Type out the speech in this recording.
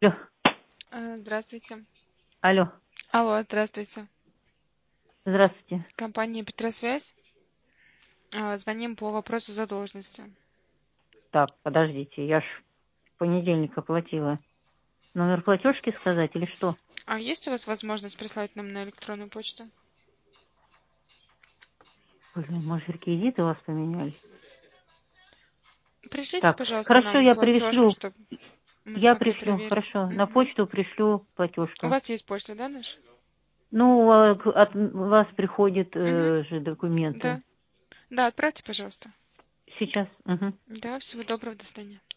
Алло, Здравствуйте. алло, Алло, здравствуйте. здравствуйте. Компания Петросвязь. Звоним по вопросу задолженности. Так, подождите, я ж в понедельник оплатила. Номер платежки сказать или что? А есть у вас возможность прислать нам на электронную почту? Блин, может, реквизиты у вас поменялись? Пришлите, Так, пожалуйста, хорошо, нам я платежку, пришлю. чтобы мы Я смогли пришлю, проверить. хорошо. На Мгм. почту пришлю У платежку. вас есть почта, да, наша? Ну, от вас приходят Угу. же документы. Да. Да, отправьте, пожалуйста. Сейчас. Угу. Да, всего доброго, до свидания.